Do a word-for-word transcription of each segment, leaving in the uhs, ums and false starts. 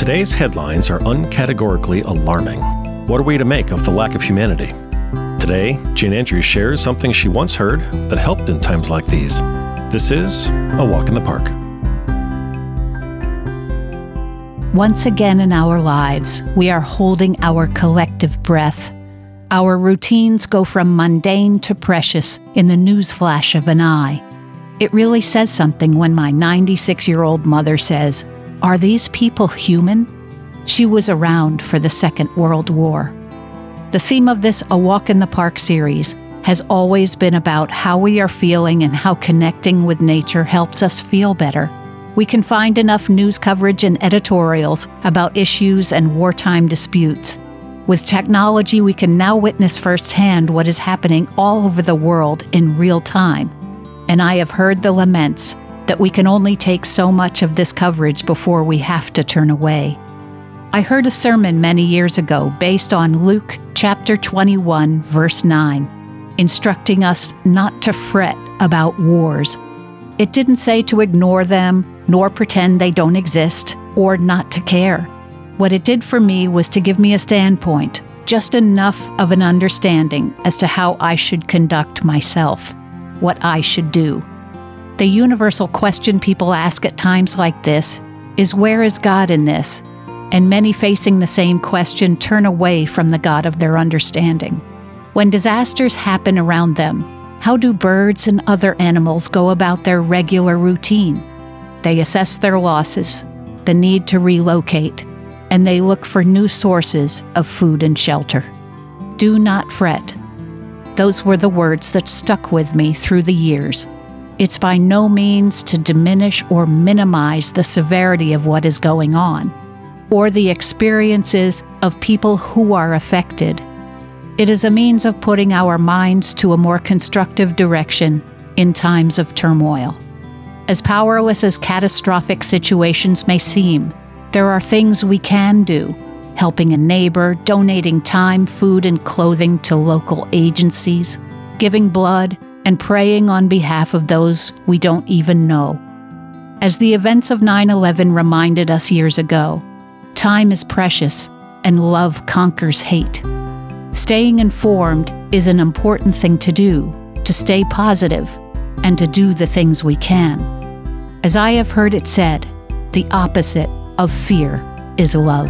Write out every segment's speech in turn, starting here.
Today's headlines are uncategorically alarming. What are we to make of the lack of humanity? Today, Jane Andrews shares something she once heard that helped in times like these. This is A Walk in the Park. Once again in our lives, we are holding our collective breath. Our routines go from mundane to precious in the newsflash of an eye. It really says something when my ninety-six-year-old mother says, "Are these people human?" She was around for the Second World War. The theme of this A Walk in the Park series has always been about how we are feeling and how connecting with nature helps us feel better. We can find enough news coverage and editorials about issues and wartime disputes. With technology, we can now witness firsthand what is happening all over the world in real time. And I have heard the laments that we can only take so much of this coverage before we have to turn away. I heard a sermon many years ago based on Luke chapter twenty-one, verse nine, instructing us not to fret about wars. It didn't say to ignore them, nor pretend they don't exist, or not to care. What it did for me was to give me a standpoint, just enough of an understanding as to how I should conduct myself, what I should do. The universal question people ask at times like this is, where is God in this? And many facing the same question turn away from the God of their understanding. When disasters happen around them, how do birds and other animals go about their regular routine? They assess their losses, the need to relocate, and they look for new sources of food and shelter. Do not fret. Those were the words that stuck with me through the years. It's by no means to diminish or minimize the severity of what is going on, or the experiences of people who are affected. It is a means of putting our minds to a more constructive direction in times of turmoil. As powerless as catastrophic situations may seem, there are things we can do, helping a neighbor, donating time, food, and clothing to local agencies, giving blood, and praying on behalf of those we don't even know. As the events of nine eleven reminded us years ago, time is precious and love conquers hate. Staying informed is an important thing to do, to stay positive, and to do the things we can. As I have heard it said, the opposite of fear is love.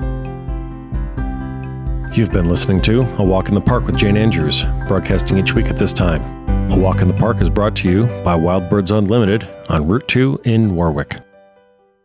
You've been listening to A Walk in the Park with Jane Andrews, broadcasting each week at this time. A Walk in the Park is brought to you by Wild Birds Unlimited on Route two in Warwick.